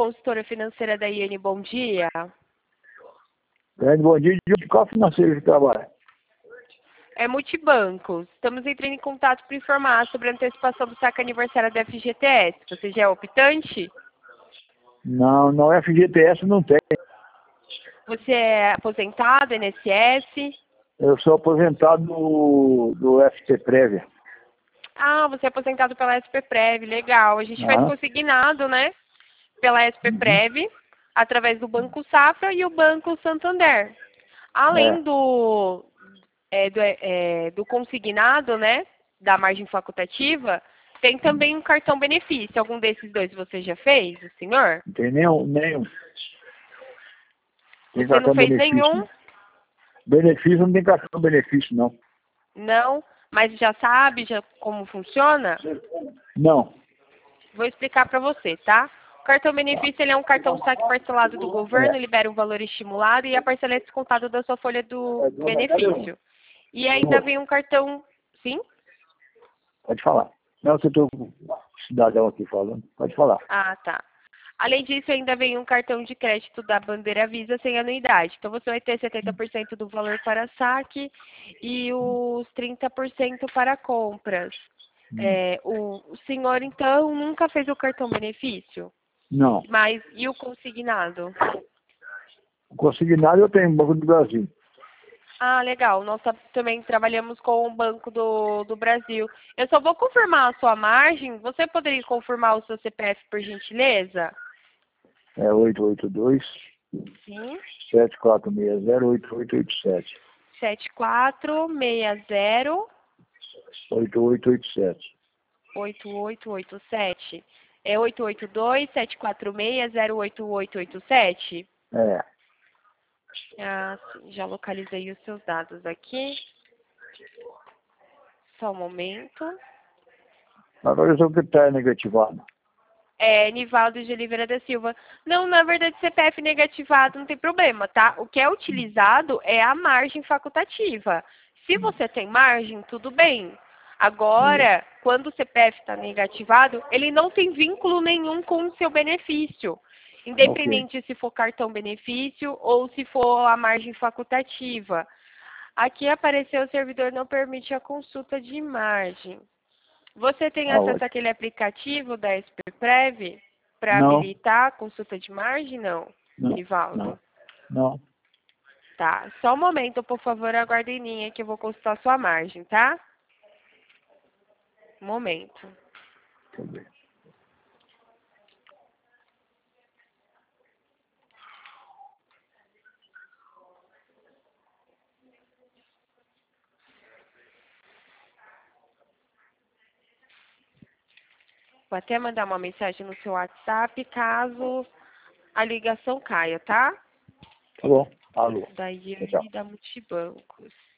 consultora financeira da IN, bom dia. Grande bom dia, de qual financeiro que trabalha? É Multibancos. Estamos entrando em contato para informar sobre a antecipação do saque aniversário da FGTS. Você já é optante? Não, não, FGTS não tem. Você é aposentado, INSS? Eu sou aposentado do FT Prévia. Ah, você é aposentado pela SPPrev, legal. A gente faz Ah, consignado, né? Pela SPPrev, através do Banco Safra e o Banco Santander. Além é. do consignado, né? Da margem facultativa, tem também um cartão benefício. Algum desses dois você já fez, o senhor? Não tem nenhum. Tem Você não cartão fez benefício. nenhum? Não. Benefício não tem cartão benefício, não. Não, mas já sabe como funciona? Não. Vou explicar para você, tá? O cartão benefício ele é um cartão saque parcelado do governo, É. libera um valor estimulado e a parcela é descontada da sua folha do benefício. E ainda vem um cartão... Sim? Pode falar. Não, você tem um cidadão aqui falando. Pode falar. Ah, tá. Além disso, ainda vem um cartão de crédito da Bandeira Visa sem anuidade. Então, você vai ter 70% do valor para saque e os 30% para compras. O senhor, então, nunca fez o cartão benefício? Não. Mas e o consignado? O consignado eu tenho no Banco do Brasil. Ah, legal. Nós também trabalhamos com o Banco do Brasil. Eu só vou confirmar a sua margem. Você poderia confirmar o seu CPF, por gentileza? É 882 Sim. 7460 8887. 7460 8887. 8887. É 882-746-08887? É. Ah, sim. Já localizei os seus dados aqui. Só um momento. Agora eu sou que está negativado. É, Nivaldo de Oliveira da Silva. Não, na verdade, CPF negativado não tem problema, tá? O que é utilizado é a margem facultativa. Se você tem margem, tudo bem. Agora, quando o CPF está negativado, ele não tem vínculo nenhum com o seu benefício. Ok. Independente se for cartão benefício ou se for a margem facultativa. Aqui apareceu o servidor não permite a consulta de margem. Você tem Ah, acesso ótimo. àquele aplicativo da SPPrev para Não, habilitar a consulta de margem? Não, não, Nivaldo. não, não. Tá, só um momento, por favor, aguarde em linha que eu vou consultar sua margem, tá? Um momento. Deixa eu ver. Vou até mandar uma mensagem no seu WhatsApp caso a ligação caia, tá? Tá bom. Alô. Da Tchau, tchau. IAN da Multibancos.